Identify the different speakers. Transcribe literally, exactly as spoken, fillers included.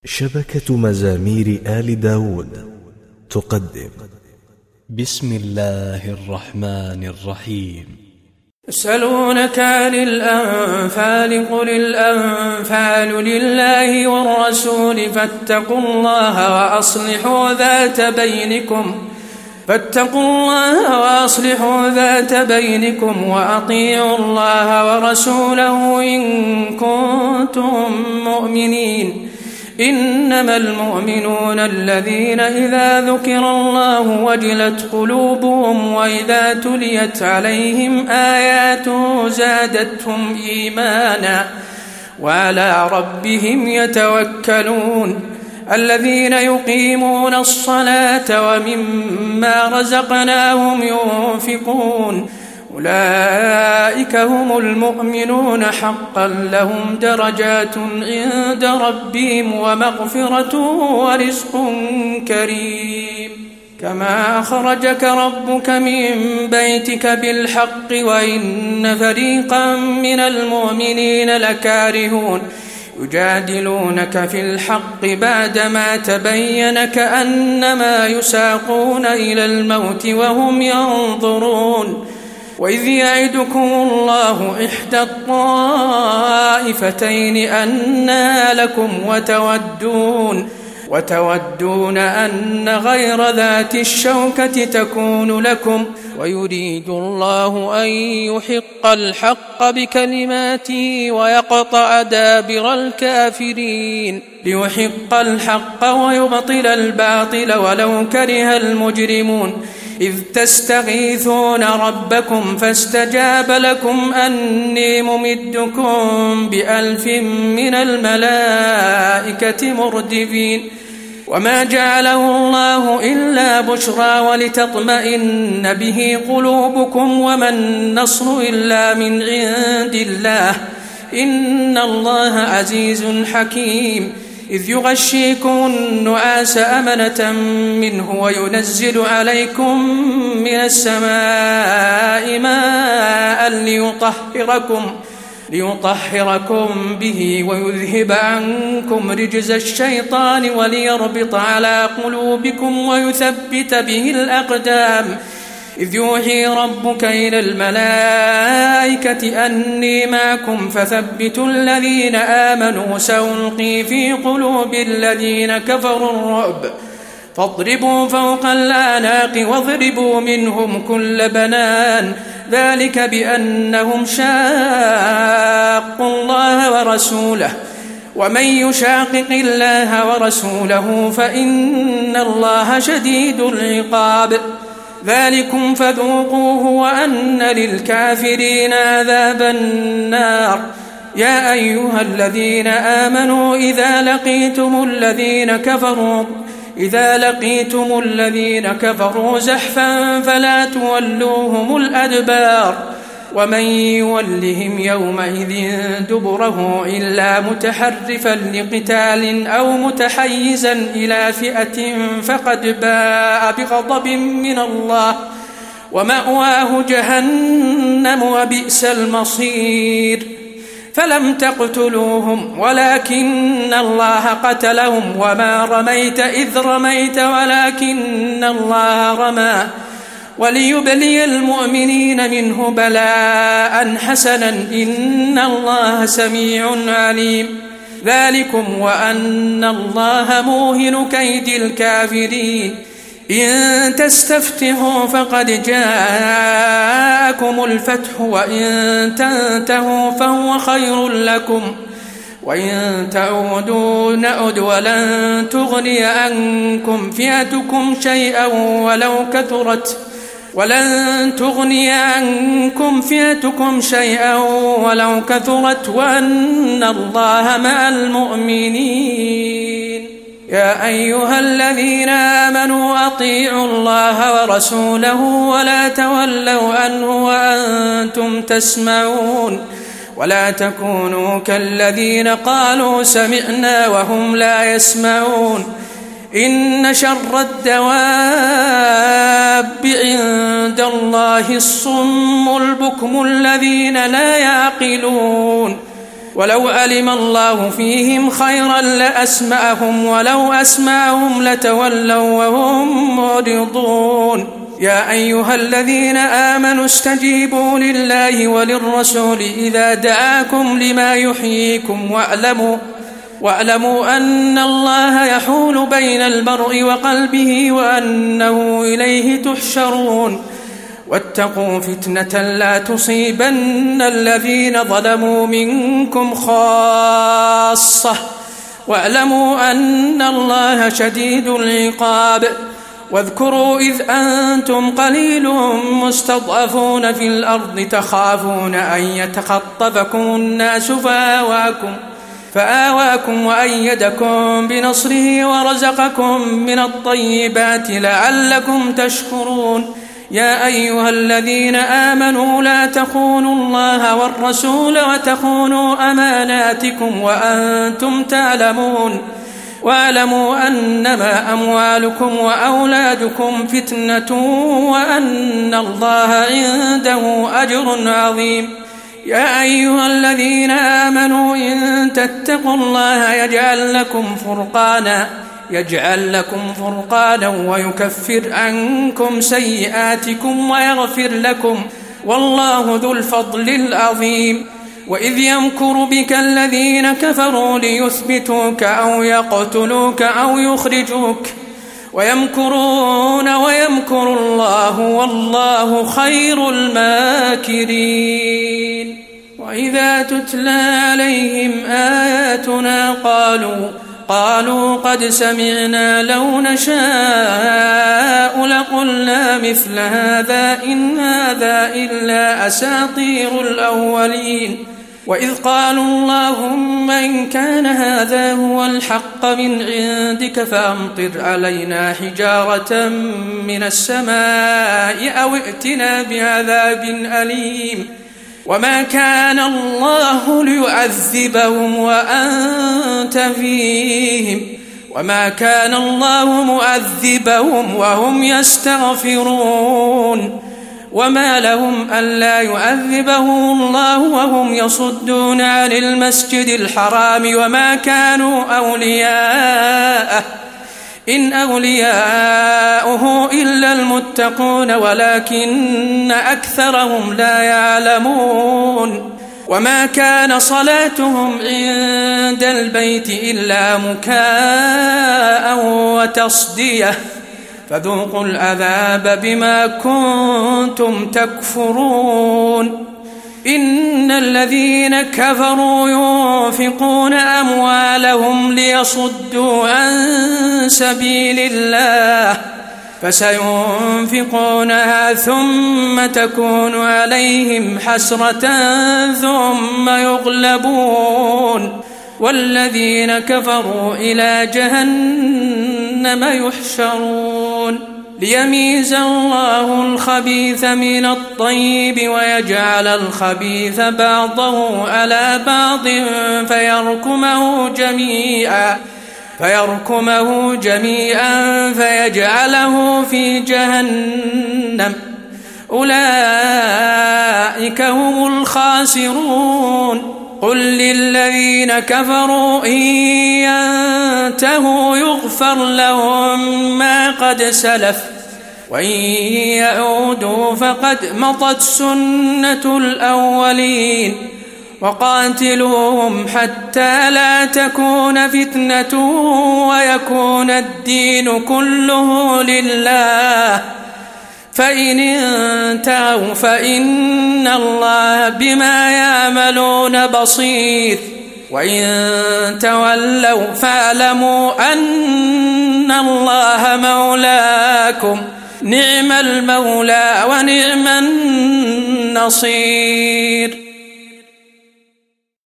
Speaker 1: شبكة مزامير آل داود تقدم
Speaker 2: بسم الله الرحمن الرحيم.
Speaker 3: يسألونك عن الأنفال قل الأنفال لله والرسول فاتقوا الله وأصلحوا ذات بينكم فاتقوا الله وأصلحوا ذات بينكم وأطيعوا الله ورسوله إن كنتم مؤمنين. إنما المؤمنون الذين إذا ذكر الله وجلت قلوبهم وإذا تليت عليهم آياته زادتهم إيمانا وعلى ربهم يتوكلون. الذين يقيمون الصلاة ومما رزقناهم ينفقون أولئك هم المؤمنون حقا لهم درجات عند ربهم ومغفرة ورزق كريم. كما أخرجك ربك من بيتك بالحق وإن فريقا من المؤمنين لكارهون يجادلونك في الحق بعدما تبين كأنما يساقون إلى الموت وهم ينظرون. وإذ يعدكم الله إحدى الطائفتين أنها لكم وتودون وتودون أن غير ذات الشوكة تكون لكم ويريد الله أن يحق الحق بكلماته ويقطع دابر الكافرين ليحق الحق ويبطل الباطل ولو كره المجرمون. إذ تستغيثون ربكم فاستجاب لكم أني ممدكم بألف من الملائكة مردفين. وما جعله الله إلا بشرى ولتطمئن به قلوبكم وما النصر إلا من عند الله إن الله عزيز حكيم. إذ يغشيكم النعاس أمنة منه وينزل عليكم من السماء ماء ليطهركم ليطهركم به ويذهب عنكم رجز الشيطان وليربط على قلوبكم ويثبت به الأقدام. إذ يوحي ربك إلى الملائكة أني معكم فثبتوا الذين آمنوا سألقي في قلوب الذين كفروا الرعب فاضربوا فوق الأعناق واضربوا منهم كل بنان ذلك بأنهم شاقوا الله ورسوله ومن يشاقق الله ورسوله فإن الله شديد العقاب. ذلكم فذوقوه وأن للكافرين عذاب النار. يا أيها الذين آمنوا إذا لقيتم الذين كفروا إذا لقيتم الذين كفروا زحفا فلا تولوهم الأدبار ومن يولهم يومئذ دبره إلا متحرفا لقتال أو متحيزا إلى فئة فقد باء بغضب من الله ومأواه جهنم وبئس المصير. فلم تقتلوهم ولكن الله قتلهم وما رميت إذ رميت ولكن الله رمى وليبلي المؤمنين منه بلاء حسنا إن الله سميع عليم. ذلكم وأن الله موهن كيد الكافرين. إن تستفتحوا فقد جاءكم الفتح وإن تنتهوا فهو خير لكم وإن تعودوا نعد ولن تغني عنكم فئتكم شيئا ولو كثرت ولن تغني عنكم فئتكم شيئا ولو كثرت وأن الله مع المؤمنين. يا أيها الذين آمنوا أطيعوا الله ورسوله ولا تولوا عنه وأنتم تسمعون ولا تكونوا كالذين قالوا سمعنا وهم لا يسمعون. إن شر الدواب عند الله الصم البكم الذين لا يعقلون. ولو علم الله فيهم خيرا لأسمعهم ولو أسمعهم لتولوا وهم معرضون يا أيها الذين آمنوا استجيبوا لله وللرسول إذا دعاكم لما يحييكم واعلموا واعلموا أن الله يحول بين المرء وقلبه وأنه إليه تحشرون واتقوا فتنة لا تصيبن الذين ظلموا منكم خاصة واعلموا أن الله شديد العقاب واذكروا إذ أنتم قليل مستضعفون في الأرض تخافون أن يتخطفكم الناس فآواكم فآواكم وأيدكم بنصره ورزقكم من الطيبات لعلكم تشكرون يا أيها الذين آمنوا لا تخونوا الله والرسول وتخونوا أماناتكم وأنتم تعلمون واعلموا أنما أموالكم وأولادكم فتنة وأن الله عنده أجر عظيم يا أيها الذين آمنوا إن تتقوا الله يجعل لكم فرقانا يجعل لكم فرقانا ويكفر عنكم سيئاتكم ويغفر لكم والله ذو الفضل العظيم وإذ يمكر بك الذين كفروا ليثبتوك أو يقتلوك أو يخرجوك ويمكرون ويمكر الله والله خير الماكرين وإذا تتلى عليهم آياتنا قالوا قالوا قد سمعنا لو نشاء لقلنا مثل هذا إن هذا إلا أساطير الأولين وإذ قالوا اللهم إن كان هذا هو الحق من عندك فأمطر علينا حجارة من السماء أو ائتنا بعذاب أليم وما كان الله ليعذبهم وأنت فيهم وما كان الله معذبهم وهم يستغفرون وما لهم ألا يعذبهم الله وهم يصدون عن المسجد الحرام وما كانوا أولياءه إن أولياؤه إلا المتقون ولكن أكثرهم لا يعلمون وما كان صلاتهم عند البيت إلا مكاء وتصدية فذوقوا العذاب بما كنتم تكفرون إن الذين كفروا ينفقون أموالهم ليصدوا عن سبيل الله فسينفقونها ثم تكون عليهم حسرة ثم يغلبون والذين كفروا إلى جهنم يحشرون ليميز الله الخبيث من الطيب ويجعل الخبيث بعضه على بعض فيركمه جميعا فيركمه جميعا فيجعله في جهنم أولئك هم الخاسرون قل للذين كفروا إن ينتهوا يغفر لهم ما قد سلف وإن يعودوا فقد مضت سنة الأولين وقاتلوهم حتى لا تكون فتنة ويكون الدين كله لله فإن انتهوا فإن الله بما يعملون بصير وإن تولوا فاعلموا أن الله مولاكم نعم المولى ونعم النصير.